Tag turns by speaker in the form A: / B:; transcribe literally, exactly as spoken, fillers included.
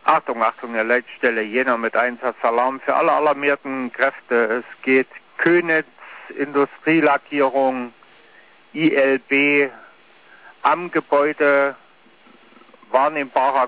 A: Achtung, Achtung, der Leitstelle Jena mit Einsatzalarm für alle alarmierten Kräfte. Es geht Könitz, Industrielackierung, I L B, am Gebäude wahrnehmbarer